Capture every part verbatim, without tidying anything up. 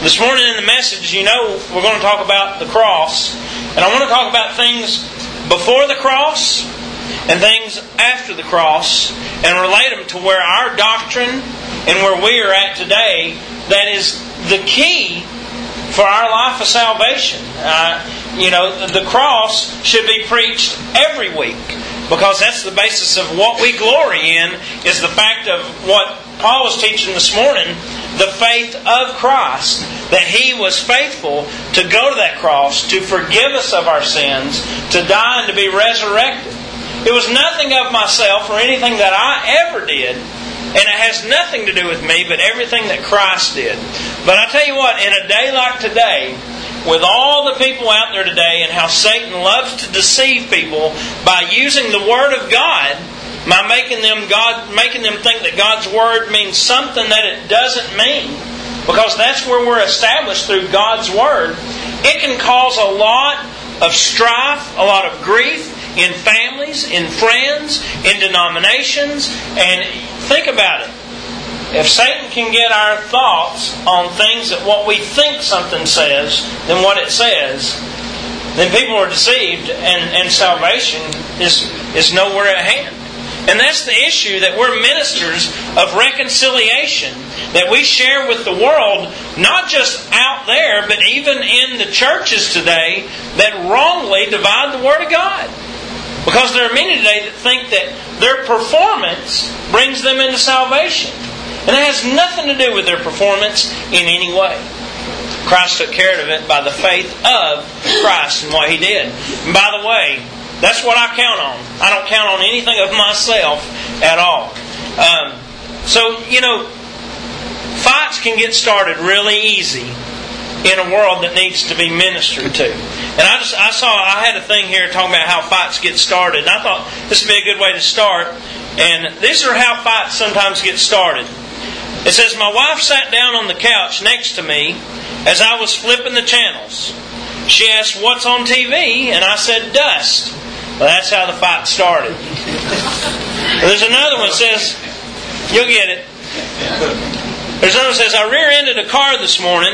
This morning in the message, you know, we're going to talk about the cross. And I want to talk about things before the cross and things after the cross and relate them to where our doctrine and where we are at today, that is the key for our life of salvation. Uh, you know, the cross should be preached every week, because that's the basis of what we glory in, is the fact of what Paul was teaching this morning, the faith of Christ, that He was faithful to go to that cross, to forgive us of our sins, to die and to be resurrected. It was nothing of myself or anything that I ever did, and it has nothing to do with me, but everything that Christ did. But I tell you what, in a day like today, with all the people out there today and how Satan loves to deceive people by using the Word of God, by making them God, making them think that God's Word means something that it doesn't mean, because that's where we're established through God's Word, it can cause a lot of strife, a lot of grief in families, in friends, in denominations. And think about it. If Satan can get our thoughts on things that what we think something says than what it says, then people are deceived, and, and salvation is, is nowhere at hand. And that's the issue, that we're ministers of reconciliation, that we share with the world, not just out there, but even in the churches today that wrongly divide the Word of God. Because there are many today that think that their performance brings them into salvation. And it has nothing to do with their performance in any way. Christ took care of it by the faith of Christ and what He did. And by the way, that's what I count on. I don't count on anything of myself at all. Um, so, you know, fights can get started really easy in a world that needs to be ministered to. And I just I saw, I had a thing here talking about how fights get started. And I thought this would be a good way to start. And these are how fights sometimes get started. It says, my wife sat down on the couch next to me as I was flipping the channels. She asked, what's on T V? And I said, dust. Well, that's how the fight started. There's another one that says, you'll get it. There's another one that says, I rear-ended a car this morning.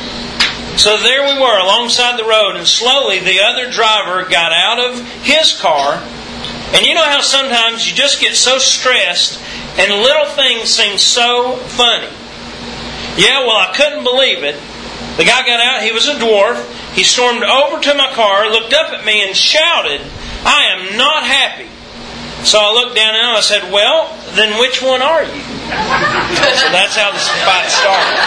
So there we were alongside the road, and slowly the other driver got out of his car. And you know how sometimes you just get so stressed and little things seem so funny. Yeah, well, I couldn't believe it. The guy got out, he was a dwarf. He stormed over to my car, looked up at me and shouted, I am not happy. So I looked down at him and I said, well, then which one are you? So that's how this fight started.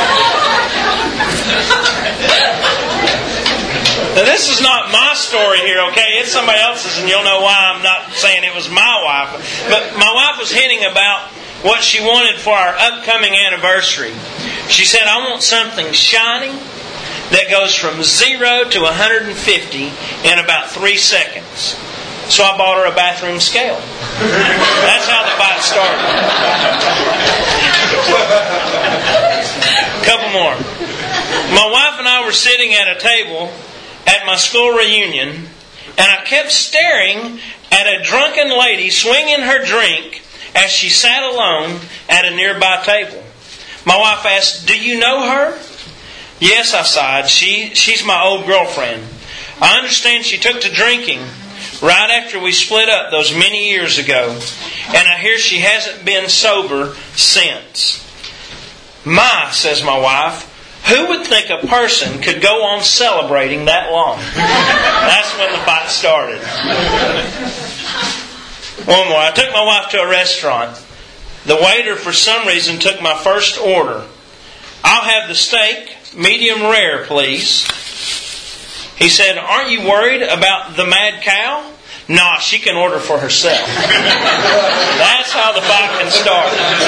Now, this is not my story here, okay? It's somebody else's, and you'll know why I'm not saying it was my wife. But my wife was hinting about what she wanted for our upcoming anniversary. She said, I want something shiny that goes from zero to one hundred fifty in about three seconds. So I bought her a bathroom scale. That's how the fight started. A couple more. My wife and I were sitting at a table at my school reunion, and I kept staring at a drunken lady swinging her drink as she sat alone at a nearby table. My wife asked, do you know her? Yes, I sighed. She, she's my old girlfriend. I understand she took to drinking right after we split up those many years ago, and I hear she hasn't been sober since. My, says my wife, who would think a person could go on celebrating that long? That's when the fight started. One more. I took my wife to a restaurant. The waiter, for some reason, took my first order. I'll have the steak, medium rare, please. He said, aren't you worried about the mad cow? Nah, she can order for herself. That's how the fight can start.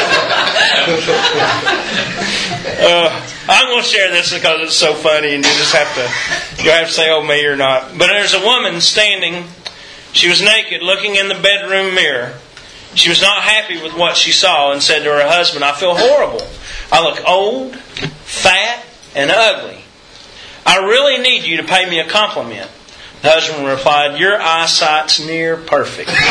Uh, I'm going to share this because it's so funny, and you just have to you have to say, oh, me or not. But there's a woman standing. She was naked, looking in the bedroom mirror. She was not happy with what she saw and said to her husband, I feel horrible. I look old, fat, and ugly. I really need you to pay me a compliment. The husband replied, your eyesight's near perfect. That's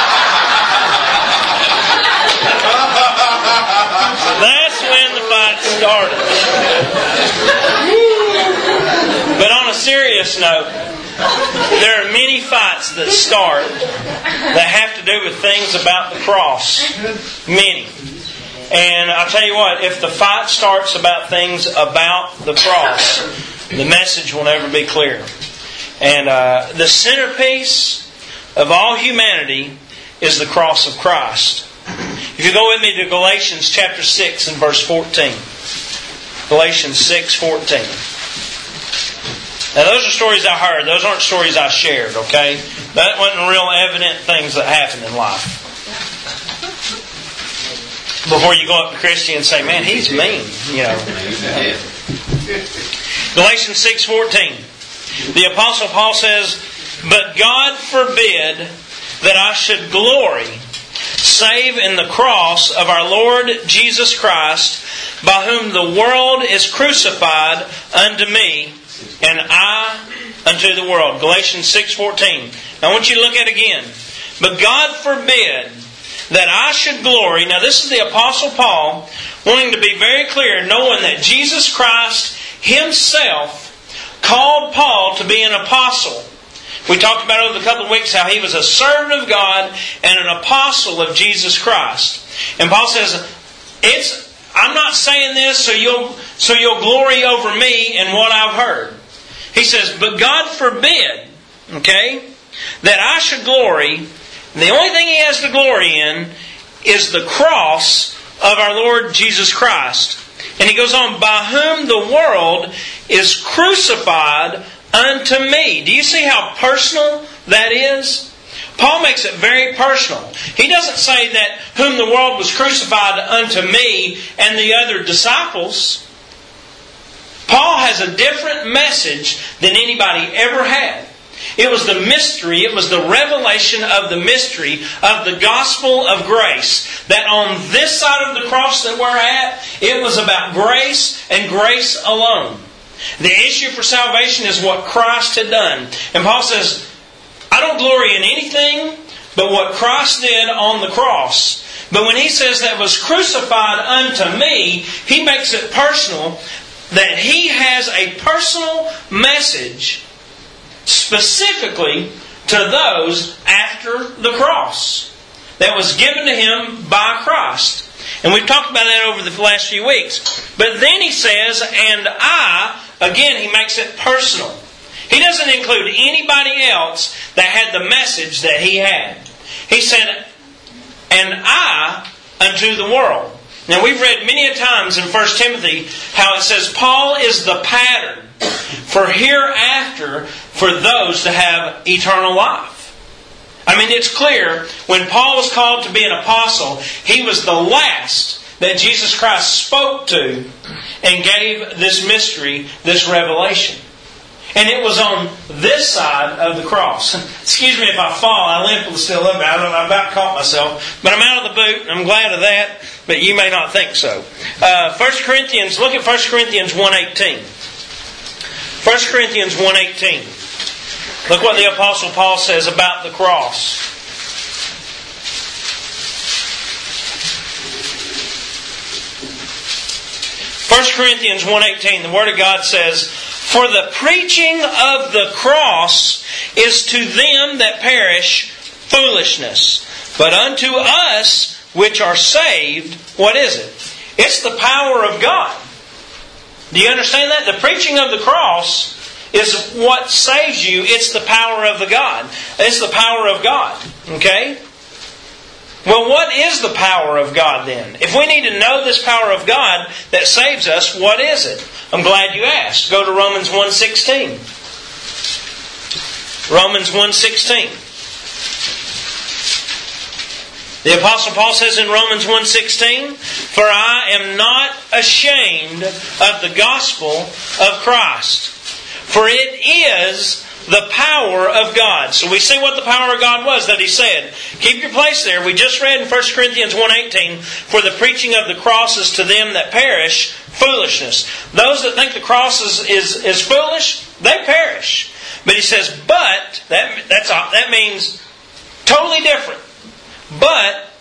when the fight started. But on a serious note, there are many fights that start that have to do with things about the cross. Many. And I'll tell you what, if the fight starts about things about the cross, the message will never be clear. And uh, the centerpiece of all humanity is the cross of Christ. If you go with me to Galatians chapter six and verse fourteen. Galatians six fourteen. Now those are stories I heard. Those aren't stories I shared, okay? That wasn't real evident things that happen in life. Before you go up to Christy and say, man, he's mean, you know. Galatians six fourteen. The Apostle Paul says, but God forbid that I should glory, save in the cross of our Lord Jesus Christ, by whom the world is crucified unto me, and I unto the world. Galatians six fourteen. Now I want you to look at it again. But God forbid that I should glory. Now this is the Apostle Paul wanting to be very clear, knowing that Jesus Christ Himself called Paul to be an apostle. We talked about over the couple of weeks how he was a servant of God and an apostle of Jesus Christ. And Paul says, "It's I'm not saying this so you'll so you'll glory over me and what I've heard." He says, "But God forbid, okay, that I should glory." The only thing he has to glory in is the cross of our Lord Jesus Christ. And he goes on, by whom the world is crucified unto me. Do you see how personal that is? Paul makes it very personal. He doesn't say that whom the world was crucified unto me and the other disciples. Paul has a different message than anybody ever had. It was the mystery, it was the revelation of the mystery of the gospel of grace. That on this side of the cross that we're at, it was about grace and grace alone. The issue for salvation is what Christ had done. And Paul says, I don't glory in anything but what Christ did on the cross. But when he says that was crucified unto me, he makes it personal, that he has a personal message specifically to those after the cross that was given to him by Christ. And we've talked about that over the last few weeks. But then he says, and I, again he makes it personal. He doesn't include anybody else that had the message that he had. He said, and I unto the world. Now we've read many a times in First Timothy how it says Paul is the pattern for hereafter for those to have eternal life. I mean, it's clear when Paul was called to be an apostle, he was the last that Jesus Christ spoke to and gave this mystery, this revelation. And it was on this side of the cross. Excuse me if I fall, I limp still a little bit. I don't know, I about caught myself. But I'm out of the boot, and I'm glad of that, but you may not think so. Uh, First Corinthians, look at First Corinthians one eighteen. First Corinthians one eighteen. Look what the Apostle Paul says about the cross. First Corinthians one eighteen, the Word of God says, for the preaching of the cross is to them that perish foolishness. But unto us which are saved, what is it? It's the power of God. Do you understand that? The preaching of the cross is what saves you. It's the power of the God. It's the power of God. Okay? Well, what is the power of God then? If we need to know this power of God that saves us, what is it? I'm glad you asked. Go to Romans one sixteen. Romans one sixteen. The Apostle Paul says in Romans one sixteen, for I am not ashamed of the gospel of Christ, for it is the power of God. So we see what the power of God was that He said. Keep your place there. We just read in First Corinthians one eighteen, for the preaching of the cross is to them that perish foolishness. Those that think the cross is, is, is foolish, they perish. But he says, but, that, that's, that means totally different. But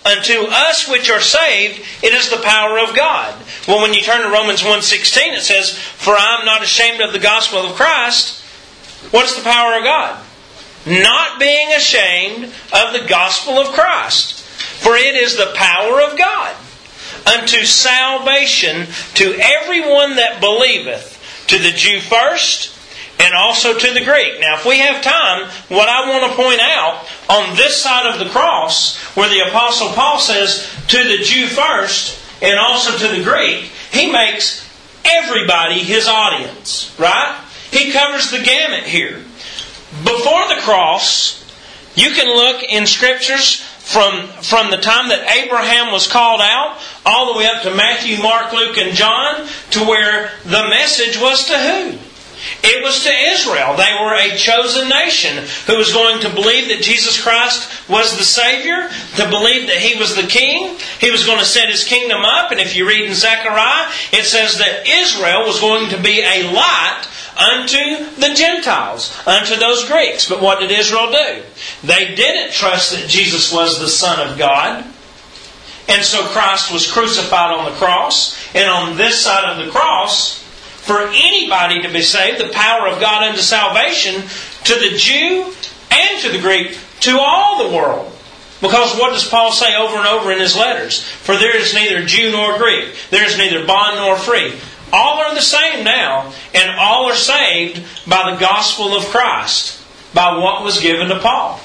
unto us which are saved, it is the power of God. Well, when you turn to Romans one sixteen, it says, For I am not ashamed of the gospel of Christ. What's the power of God? Not being ashamed of the gospel of Christ. For it is the power of God unto salvation to everyone that believeth, to the Jew first, and also to the Greek. Now, if we have time, what I want to point out on this side of the cross, where the Apostle Paul says, to the Jew first, and also to the Greek, he makes everybody his audience, right? He covers the gamut here. Before the cross, you can look in Scriptures from, from the time that Abraham was called out, all the way up to Matthew, Mark, Luke, and John, to where the message was to who? It was to Israel. They were a chosen nation who was going to believe that Jesus Christ was the Savior, to believe that He was the King. He was going to set His kingdom up. And if you read in Zechariah, it says that Israel was going to be a light unto the Gentiles, unto those Greeks. But what did Israel do? They didn't trust that Jesus was the Son of God. And so Christ was crucified on the cross. And on this side of the cross, for anybody to be saved, the power of God unto salvation, to the Jew and to the Greek, to all the world. Because what does Paul say over and over in his letters? For there is neither Jew nor Greek. There is neither bond nor free. All are the same now, and all are saved by the gospel of Christ, by what was given to Paul.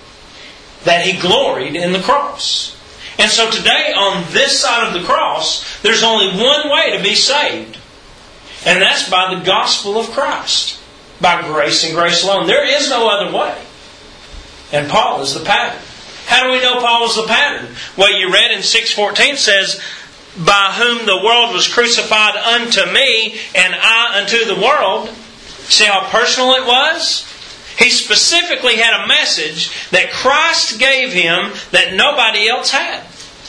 That he gloried in the cross. And so today, on this side of the cross, there's only one way to be saved. And that's by the gospel of Christ. By grace and grace alone. There is no other way. And Paul is the pattern. How do we know Paul is the pattern? Well, you read in six fourteen says, By whom the world was crucified unto me, and I unto the world. See how personal it was? He specifically had a message that Christ gave him that nobody else had.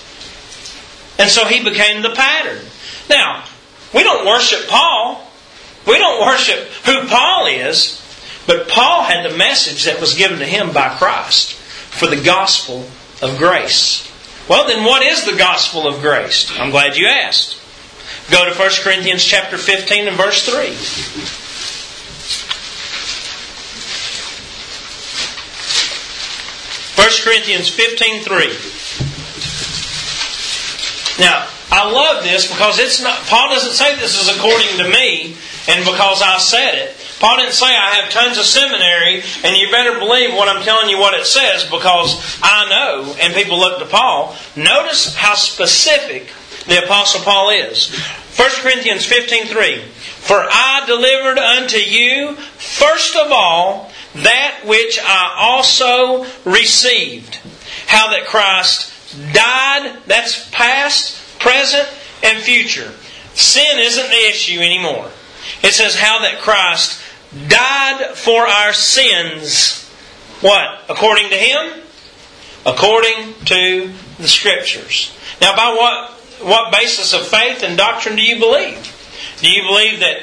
And so he became the pattern. Now, we don't worship Paul. We don't worship who Paul is. But Paul had the message that was given to him by Christ for the gospel of grace. Well, then what is the gospel of grace? I'm glad you asked. Go to First Corinthians chapter fifteen and verse three. First Corinthians fifteen three. Now, I love this because it's not. Paul doesn't say this is according to me and because I said it. Paul didn't say I have tons of seminary and you better believe what I'm telling you what it says because I know, and people look to Paul. Notice how specific the Apostle Paul is. First Corinthians fifteen three. For I delivered unto you first of all that which I also received. How that Christ died, that's past, present, and future. Sin isn't the issue anymore. It says how that Christ died for our sins. What? According to Him? According to the Scriptures. Now, by what, what basis of faith and doctrine do you believe? Do you believe that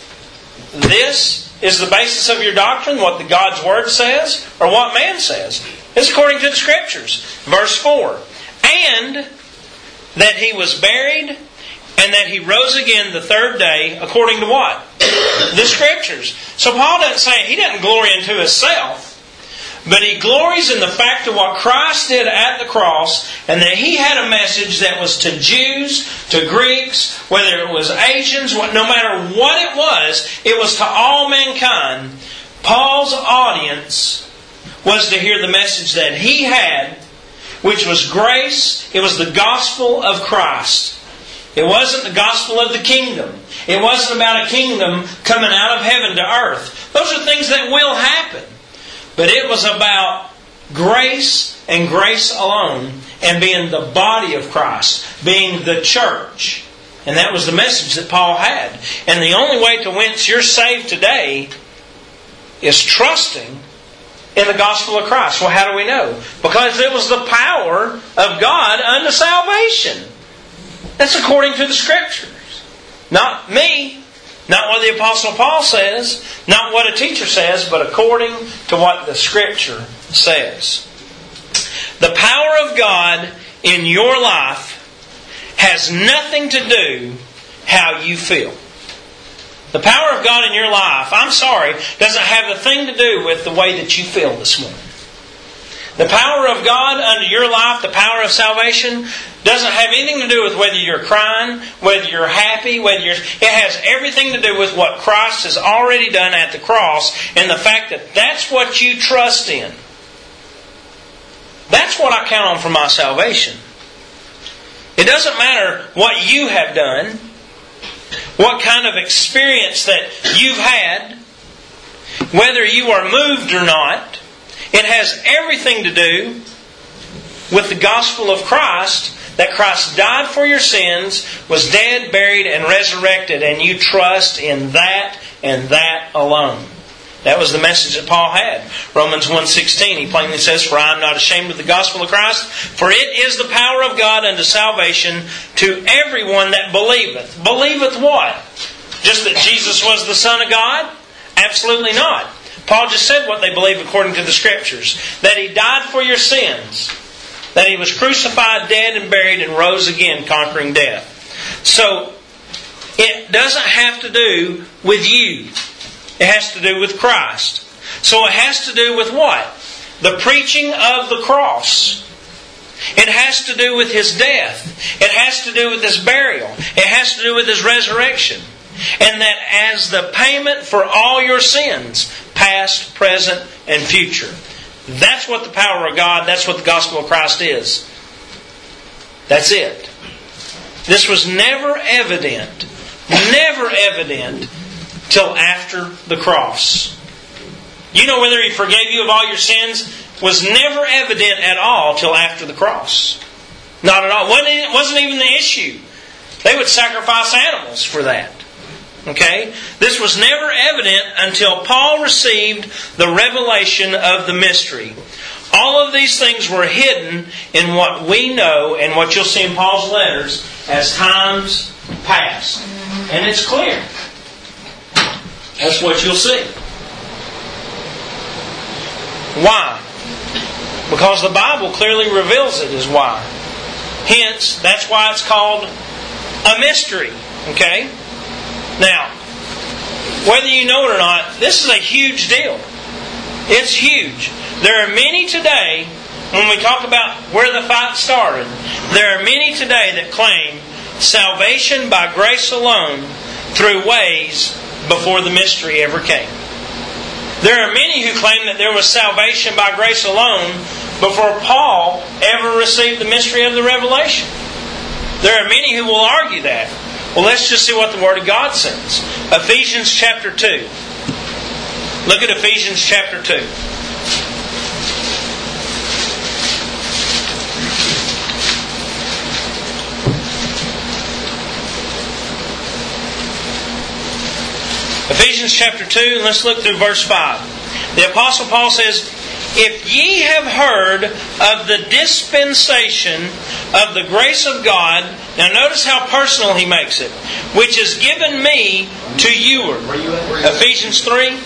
this is the basis of your doctrine, what the God's Word says, or what man says? It's according to the Scriptures. Verse four. And that He was buried, and that He rose again the third day, according to what? The Scriptures. So Paul doesn't say, he doesn't glory into himself, but he glories in the fact of what Christ did at the cross, and that He had a message that was to Jews, to Greeks, whether it was Asians, no matter what it was, it was to all mankind. Paul's audience was to hear the message that he had, which was grace. It was the gospel of Christ. It wasn't the gospel of the kingdom. It wasn't about a kingdom coming out of heaven to earth. Those are things that will happen. But it was about grace and grace alone, and being the body of Christ, being the church. And that was the message that Paul had. And the only way to whence you're saved today is trusting in the gospel of Christ. Well, how do we know? Because it was the power of God unto salvation. That's according to the Scriptures. Not me. Not what the Apostle Paul says. Not what a teacher says. But according to what the Scripture says. The power of God in your life has nothing to do how you feel. The power of God in your life, I'm sorry, doesn't have a thing to do with the way that you feel this morning. The power of God under your life, the power of salvation, doesn't have anything to do with whether you're crying, whether you're happy, whether you're... It has everything to do with what Christ has already done at the cross and the fact that that's what you trust in. That's what I count on for my salvation. It doesn't matter what you have done, what kind of experience that you've had, whether you are moved or not. It has everything to do with the gospel of Christ, that Christ died for your sins, was dead, buried, and resurrected, and you trust in that and that alone. That was the message that Paul had. Romans one sixteen, he plainly says, "For I am not ashamed of the gospel of Christ, for it is the power of God unto salvation to everyone that believeth." Believeth what? Just that Jesus was the Son of God? Absolutely not. Paul just said what they believe according to the Scriptures. That He died for your sins. That He was crucified, dead, and buried, and rose again, conquering death. So, it doesn't have to do with you. It has to do with Christ. So it has to do with what? The preaching of the cross. It has to do with His death. It has to do with His burial. It has to do with His resurrection. And that as the payment for all your sins, past, present, and future. That's what the power of God, that's what the gospel of Christ is. That's it. This was never evident, never evident, till after the cross. You know, whether He forgave you of all your sins was never evident at all till after the cross. Not at all. It wasn't even the issue. They would sacrifice animals for that. Okay? This was never evident until Paul received the revelation of the mystery. All of these things were hidden in what we know and what you'll see in Paul's letters as times past. And it's clear. That's what you'll see. Why? Because the Bible clearly reveals it as why. Hence, that's why it's called a mystery. Okay? Now, whether you know it or not, this is a huge deal. It's huge. There are many today, when we talk about where the fight started, there are many today that claim salvation by grace alone through ways before the mystery ever came. There are many who claim that there was salvation by grace alone before Paul ever received the mystery of the revelation. There are many who will argue that. Well, let's just see what the Word of God says. Ephesians chapter two. Look at Ephesians chapter two. Ephesians chapter two, and let's look through verse five. The Apostle Paul says, "If ye have heard of the dispensation of the grace of God," now notice how personal he makes it, "which is given me to you." Ephesians three?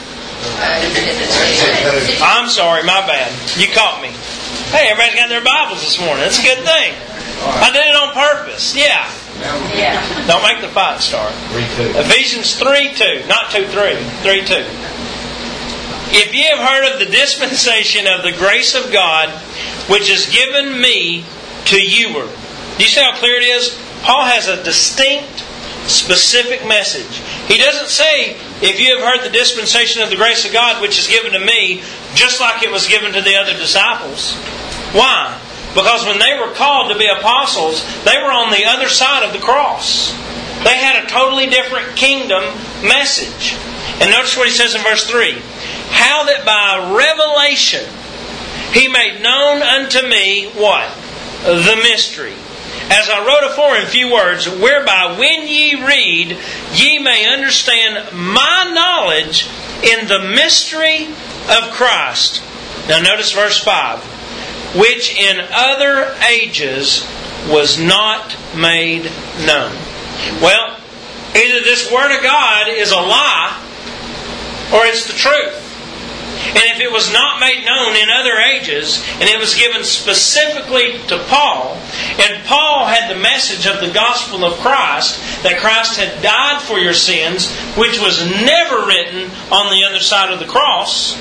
I'm sorry, my bad. You caught me. Hey, everybody's got their Bibles this morning. That's a good thing. I did it on purpose. Yeah. Yeah. Don't make the fight start. Ephesians three two. Not two three. three two. "If ye have heard of the dispensation of the grace of God, which is given me to you." Do you see how clear it is? Paul has a distinct, specific message. He doesn't say, "If you have heard the dispensation of the grace of God, which is given to me," just like it was given to the other disciples. Why? Because when they were called to be apostles, they were on the other side of the cross. They had a totally different kingdom message. And notice what he says in verse three. "How that by revelation He made known unto me," what? "The mystery. As I wrote afore in few words, whereby when ye read, ye may understand my knowledge in the mystery of Christ." Now notice verse five. "Which in other ages was not made known." Well, either this Word of God is a lie, or it's the truth. And if it was not made known in other ages, and it was given specifically to Paul, and Paul had the message of the gospel of Christ, that Christ had died for your sins, which was never written on the other side of the cross,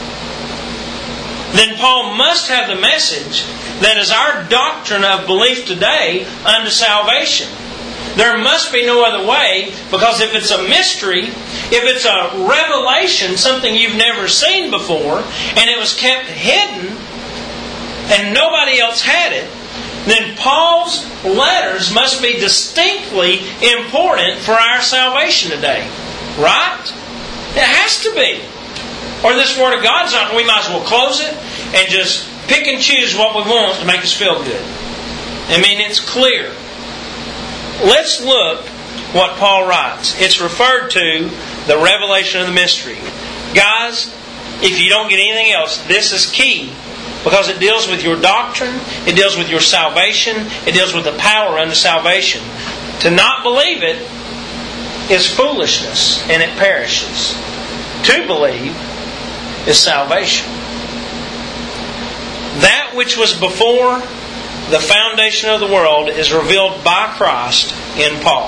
then Paul must have the message that is our doctrine of belief today unto salvation. There must be no other way, because if it's a mystery, if it's a revelation, something you've never seen before, and it was kept hidden, and nobody else had it, then Paul's letters must be distinctly important for our salvation today. Right? It has to be. Or this Word of God's not, we might as well close it and just pick and choose what we want to make us feel good. I mean, it's clear. Let's look what Paul writes. It's referred to the revelation of the mystery. Guys, if you don't get anything else, this is key, because it deals with your doctrine, it deals with your salvation, it deals with the power unto salvation. To not believe it is foolishness, and it perishes. To believe is salvation. That which was before the foundation of the world is revealed by Christ in Paul.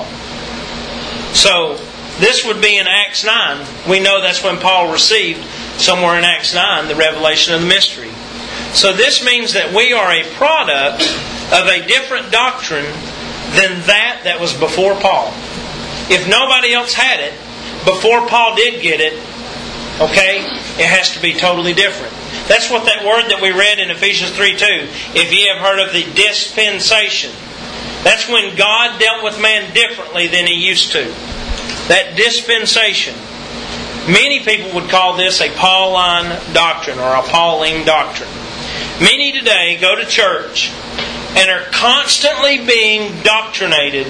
So, this would be in Acts nine. We know that's when Paul received, somewhere in Acts nine, the revelation of the mystery. So this means that we are a product of a different doctrine than that that was before Paul. If nobody else had it, before Paul did get it, okay, it has to be totally different. That's what that word that we read in Ephesians three two, if ye have heard of the dispensation. That's when God dealt with man differently than He used to. That dispensation. Many people would call this a Pauline doctrine or a Pauline doctrine. Many today go to church and are constantly being doctrinated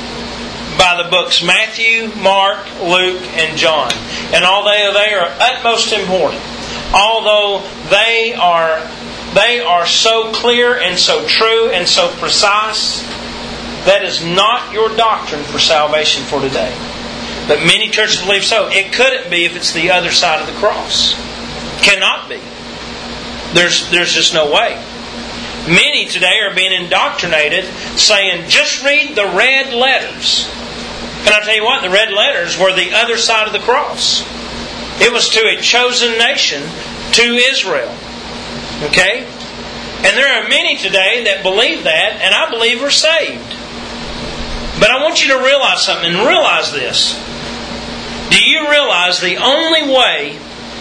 by the books Matthew, Mark, Luke, and John. And although they are utmost important, although they are they are so clear and so true and so precise, that is not your doctrine for salvation for today. But many churches believe so. It couldn't be if it's the other side of the cross. Cannot be. There's there's just no way. Many today are being indoctrinated saying, just read the red letters. And I tell you what, the red letters were the other side of the cross. It was to a chosen nation, to Israel. Okay? And there are many today that believe that, and I believe are saved. But I want you to realize something, and realize this. Do you realize the only way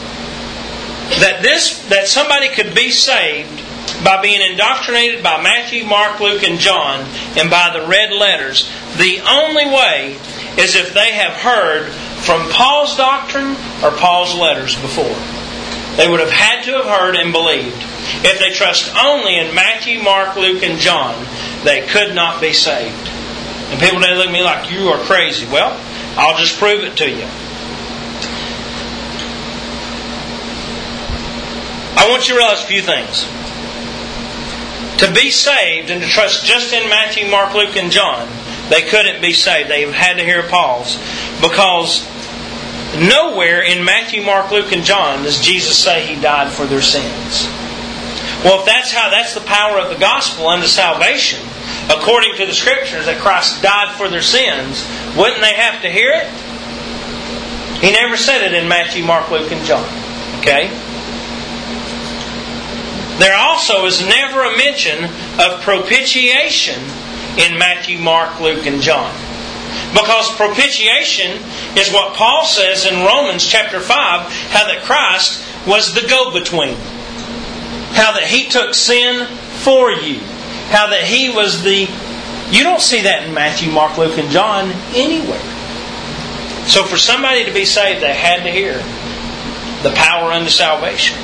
that this that somebody could be saved by being indoctrinated by Matthew, Mark, Luke, and John, and by the red letters, the only way is if they have heard from Paul's doctrine or Paul's letters before. They would have had to have heard and believed. If they trust only in Matthew, Mark, Luke, and John, they could not be saved. And people today look at me like, you are crazy. Well, I'll just prove it to you. I want you to realize a few things. To be saved and to trust just in Matthew, Mark, Luke, and John, they couldn't be saved. They had to hear Paul's. Because nowhere in Matthew, Mark, Luke, and John does Jesus say He died for their sins. Well, if that's how, that's the power of the gospel unto salvation, according to the Scriptures, that Christ died for their sins, wouldn't they have to hear it? He never said it in Matthew, Mark, Luke, and John. Okay? There also is never a mention of propitiation in Matthew, Mark, Luke, and John. Because propitiation is what Paul says in Romans chapter five, how that Christ was the go-between. How that He took sin for you. How that He was the... You don't see that in Matthew, Mark, Luke, and John anywhere. So for somebody to be saved, they had to hear the power unto salvation.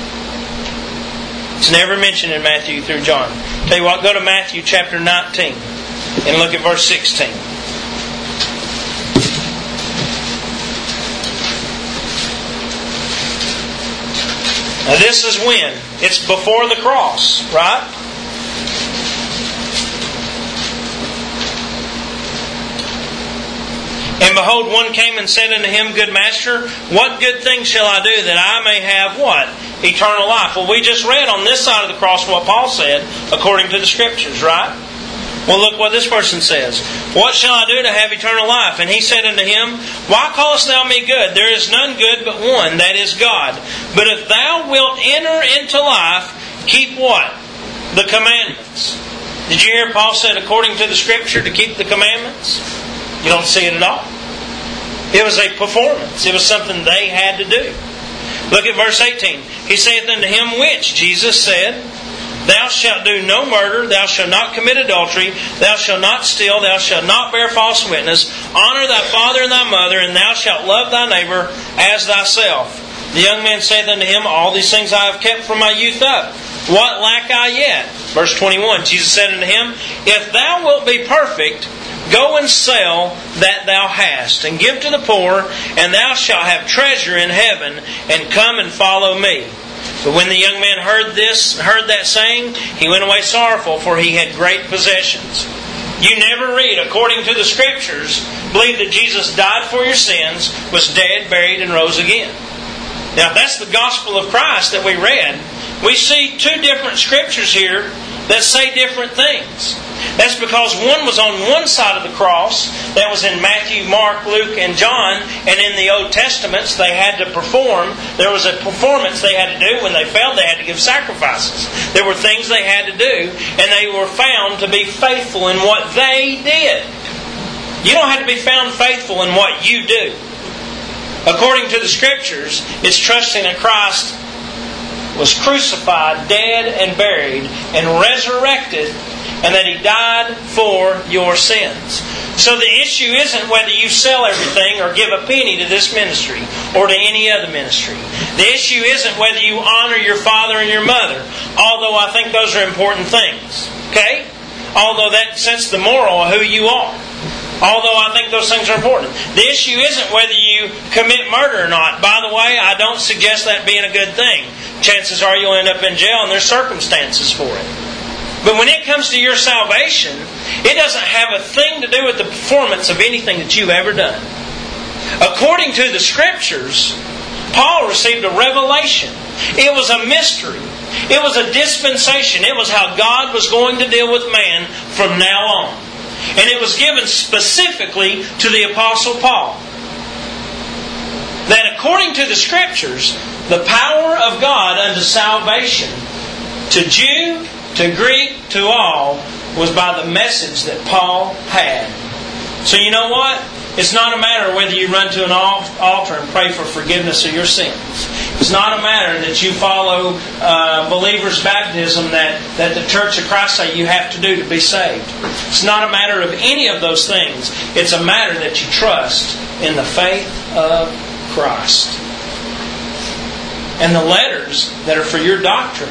It's never mentioned in Matthew through John. Tell you what, go to Matthew chapter nineteen and look at verse sixteen. Now this is when? It's before the cross, right? And behold, one came and said unto him, Good master, what good thing shall I do that I may have what? Eternal life. Well, we just read on this side of the cross what Paul said, according to the Scriptures, right? Well, look what this person says. What shall I do to have eternal life? And he said unto him, Why callest thou me good? There is none good but one, that is God. But if thou wilt enter into life, keep what? The commandments. Did you hear Paul said, according to the Scripture, to keep the commandments? You don't see it at all. It was a performance. It was something they had to do. Look at verse eighteen. He saith unto him, which? Jesus said, Thou shalt do no murder, thou shalt not commit adultery, thou shalt not steal, thou shalt not bear false witness, honor thy father and thy mother, and thou shalt love thy neighbor as thyself. The young man saith unto him, All these things I have kept from my youth up. What lack I yet? Verse twenty-one, Jesus said unto him, If thou wilt be perfect, go and sell that thou hast, and give to the poor, and thou shalt have treasure in heaven, and come and follow me. But when the young man heard this, heard that saying, he went away sorrowful, for he had great possessions. You never read, according to the Scriptures, believe that Jesus died for your sins, was dead, buried, and rose again. Now, if that's the gospel of Christ that we read, we see two different Scriptures here that say different things. That's because one was on one side of the cross, that was in Matthew, Mark, Luke, and John, and in the Old Testaments they had to perform. There was a performance they had to do. When they failed, they had to give sacrifices. There were things they had to do, and they were found to be faithful in what they did. You don't have to be found faithful in what you do. According to the Scriptures, it's trusting that Christ was crucified, dead, and buried, and resurrected, and that He died for your sins. So the issue isn't whether you sell everything or give a penny to this ministry or to any other ministry. The issue isn't whether you honor your father and your mother, although I think those are important things. Okay? Although that sets the moral of who you are. Although I think those things are important. The issue isn't whether you commit murder or not. By the way, I don't suggest that being a good thing. Chances are you'll end up in jail, and there's circumstances for it. But when it comes to your salvation, it doesn't have a thing to do with the performance of anything that you've ever done. According to the Scriptures, Paul received a revelation. It was a mystery. It was a dispensation. It was how God was going to deal with man from now on. And it was given specifically to the Apostle Paul. That according to the Scriptures, the power of God unto salvation, to Jew, to Greek, to all, was by the message that Paul had. So you know what? It's not a matter whether you run to an altar and pray for forgiveness of your sins. It's not a matter that you follow uh, believers' baptism that, that the Church of Christ say you have to do to be saved. It's not a matter of any of those things. It's a matter that you trust in the faith of Christ. And the letters that are for your doctrine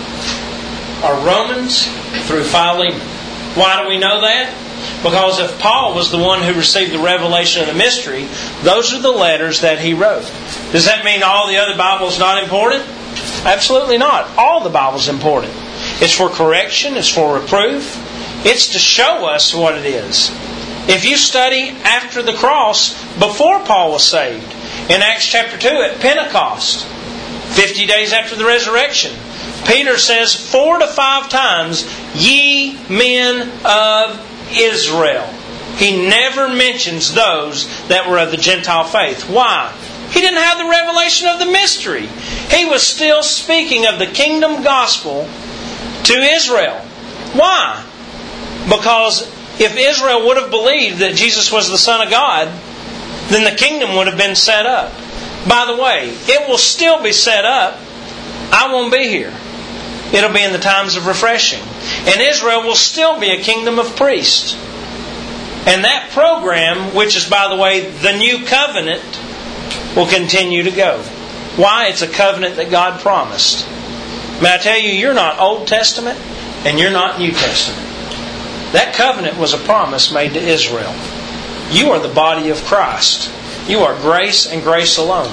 are Romans through Philemon. Why do we know that? Because if Paul was the one who received the revelation of the mystery, those are the letters that he wrote. Does that mean all the other Bible is not important? Absolutely not. All the Bible is important. It's for correction. It's for reproof. It's to show us what it is. If you study after the cross, before Paul was saved, in Acts chapter two at Pentecost, fifty days after the resurrection, Peter says four to five times, ye men of Israel. He never mentions those that were of the Gentile faith. Why? He didn't have the revelation of the mystery. He was still speaking of the kingdom gospel to Israel. Why? Because if Israel would have believed that Jesus was the Son of God, then the kingdom would have been set up. By the way, it will still be set up. I won't be here. It'll be in the times of refreshing. And Israel will still be a kingdom of priests. And that program, which is, by the way, the new covenant, will continue to go. Why? It's a covenant that God promised. May I tell you, you're not Old Testament and you're not New Testament. That covenant was a promise made to Israel. You are the body of Christ. You are grace and grace alone.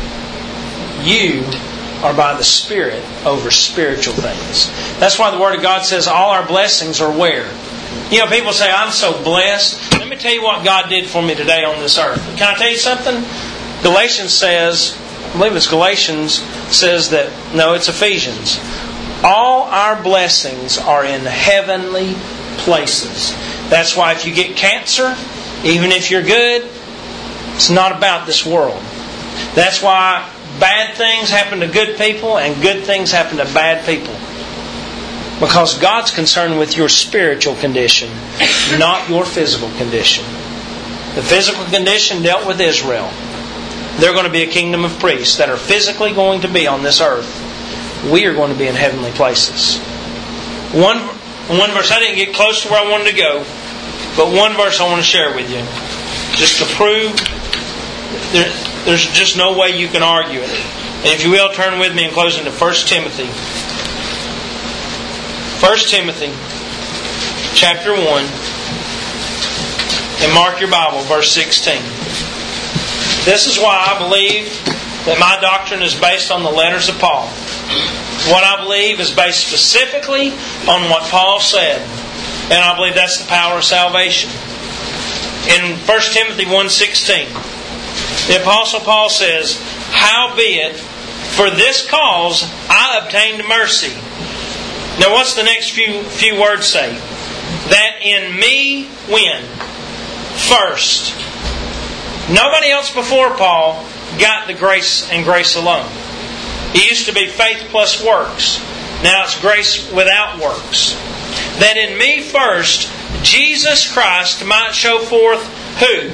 You are by the Spirit over spiritual things. That's why the Word of God says all our blessings are where? You know, people say, I'm so blessed. Let me me tell you what God did for me today on this earth. Can I tell you something? Galatians says, I believe it's Galatians, says that, no, it's Ephesians. All our blessings are in heavenly places. That's why if you get cancer, even if you're good, it's not about this world. That's why bad things happen to good people and good things happen to bad people. Because God's concerned with your spiritual condition, not your physical condition. The physical condition dealt with Israel. They're going to be a kingdom of priests that are physically going to be on this earth. We are going to be in heavenly places. One, one verse, I didn't get close to where I wanted to go, but one verse I want to share with you. Just to prove there, there's just no way you can argue it. And if you will, turn with me in closing to First Timothy. First Timothy chapter one, and mark your Bible, verse sixteen. This is why I believe that my doctrine is based on the letters of Paul. What I believe is based specifically on what Paul said. And I believe that's the power of salvation. In First Timothy one sixteen, the Apostle Paul says, "Howbeit, for this cause I obtained mercy." Now what's the next few few words say? That in me when? First. Nobody else before Paul got the grace and grace alone. It used to be faith plus works. Now it's grace without works. That in me first, Jesus Christ might show forth who?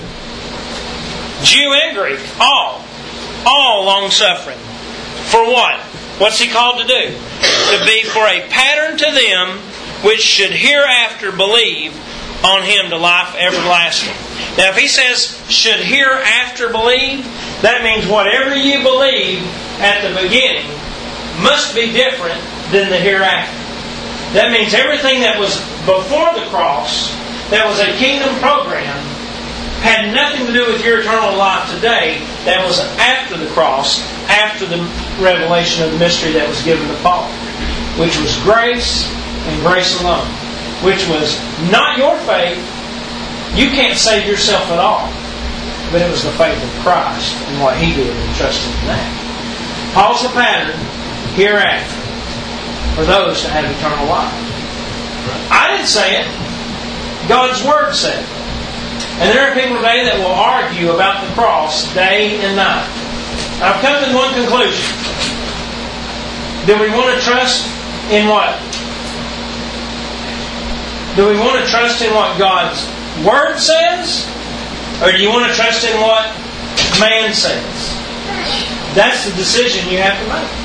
Jew and Greek. All. All long-suffering. For what? What's He called to do? To be for a pattern to them which should hereafter believe on Him to life everlasting. Now if He says, should hereafter believe, that means whatever you believe at the beginning must be different than the hereafter. That means everything that was before the cross, that was a kingdom program, had nothing to do with your eternal life today. That was after the cross, after the revelation of the mystery that was given to Paul, which was grace and grace alone, which was not your faith. You can't save yourself at all, but it was the faith of Christ and what He did and trusted in that. Paul's the pattern hereafter for those that have eternal life. I didn't say it. God's Word said it. And there are people today that will argue about the cross day and night. I've come to one conclusion. Do we want to trust in what? Do we want to trust in what God's Word says? Or do you want to trust in what man says? That's the decision you have to make.